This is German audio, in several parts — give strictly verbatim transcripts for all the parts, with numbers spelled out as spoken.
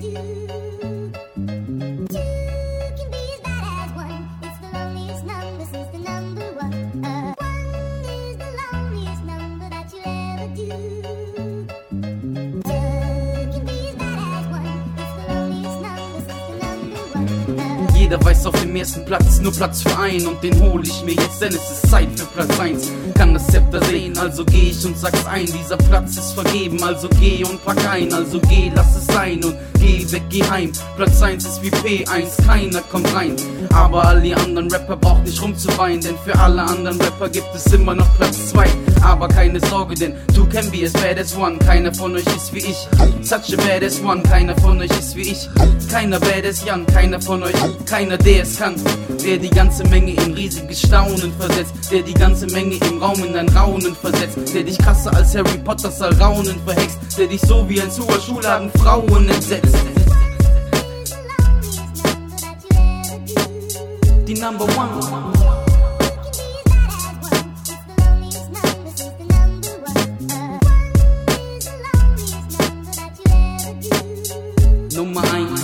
Jeder weiß, auf dem ersten Platz ist nur Platz für einen, und den hol ich mir jetzt, denn es ist Zeit für Platz eins. Kann das Zepter sehen, also geh ich und sag's ein. Dieser Platz ist vergeben, also geh und pack ein. Also geh, lass es sein und geh weg, geh heim. Platz eins ist wie P eins, keiner kommt rein. Aber alle anderen Rapper braucht nicht rumzuweinen, denn für alle anderen Rapper gibt es immer noch Platz zwei. Aber keine Sorge, denn du can be as bad as one. Keiner von euch ist wie ich, such a bad as one. Keiner von euch ist wie ich, keiner bad as Jan. Keiner von euch, keiner der es kann. Der die ganze Menge in riesiges Staunen versetzt, der die ganze Menge im Raum in ein Raunen versetzt, der dich krasser als Harry Potters Alraunen verhext, der dich so wie ein Zuhörschuhladen Frauen entsetzt. Die Number One. Nummer eins.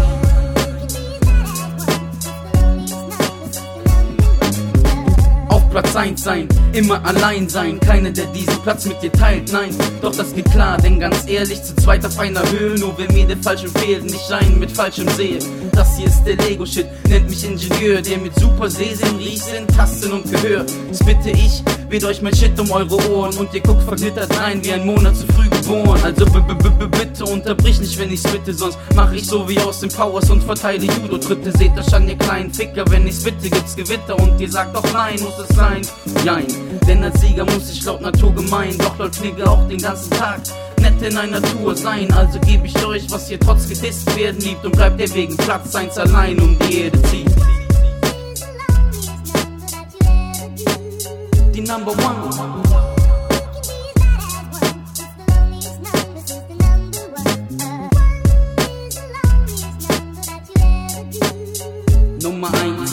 Auf Platz eins sein, immer allein sein, keiner der diesen Platz mit dir teilt, nein. Doch das geht klar, denn ganz ehrlich, zu zweit auf einer Höhe, nur wenn mir der Falsche fehlt, nicht ein mit Falschem sehe. Das hier ist der Lego-Shit, nennt mich Ingenieur, der mit super Sehsinn, Riechsinn, Tasten und Gehör. Das bitte ich, weht euch mein Shit um eure Ohren und ihr guckt verknittert rein wie ein Monat zu früh geboren. Also b -b -b bitte unterbrich nicht, wenn ich's bitte, sonst mach ich so wie aus den Powers und verteile Judo-Tritte. Seht das an, ihr kleinen Ficker, wenn ich's bitte, gibt's Gewitter und ihr sagt doch nein, muss es sein? Nein, denn als Sieger muss ich laut Natur gemein, doch laut Knigge auch den ganzen Tag nett in einer Tour sein. Also geb ich euch, was ihr trotz gedisst werden liebt, und bleibt der wegen Platz eins allein um die Erde zieht. Die Number One. Nummer eins.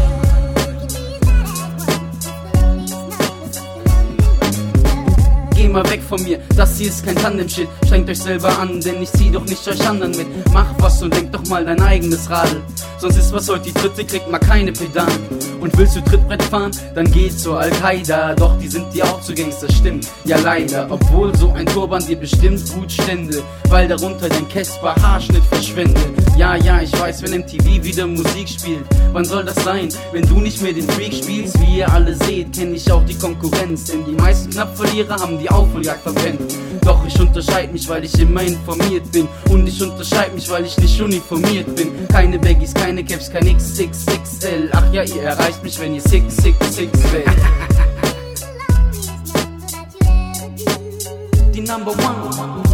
Geh mal weg von mir, das hier ist kein Tandem-Shit. Strengt euch selber an, denn ich zieh doch nicht euch anderen mit. Mach was und denk doch mal dein eigenes Radl. Sonst ist was heute die dritte, kriegt mal keine Pedalen. Und willst du Trittbrett fahren, dann geh zur Al-Qaida. Doch die sind dir auch zu Gangster, stimmt, ja leider. Obwohl so ein Turban dir bestimmt gut stände, weil darunter dein Casper Haarschnitt verschwende. Ja, ja, ich weiß, wenn M T V wieder Musik spielt. Wann soll das sein, wenn du nicht mehr den Freak spielst? Wie ihr alle seht, kenn ich auch die Konkurrenz, denn die meisten Knappverlierer haben die Aufholjagd verpennt. Doch ich unterscheid mich, weil ich immer informiert bin. Und ich unterscheid mich, weil ich nicht uniformiert bin. Keine Baggies, keine Caps, kein X X X L. Ach ja, ihr erreicht mich, wenn ihr six six six wählt. Die Number One.